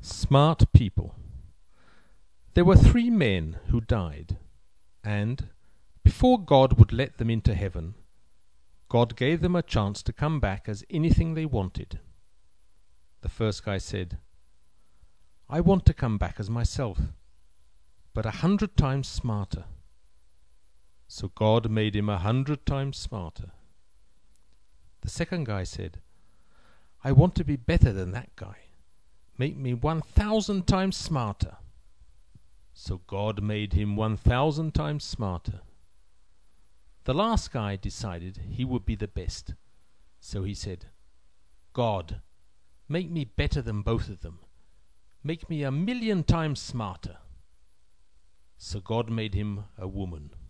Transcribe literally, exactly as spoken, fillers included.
Smart people. There were three men who died, and, before God would let them into heaven, God gave them a chance to come back as anything they wanted. The first guy said, "I want to come back as myself, but a hundred times smarter." So God made him a hundred times smarter. The second guy said, "I want to be better than that guy. Make me one thousand times smarter." So God made him one thousand times smarter. The last guy decided he would be the best. So he said, "God, make me better than both of them. Make me a million times smarter." So God made him a woman.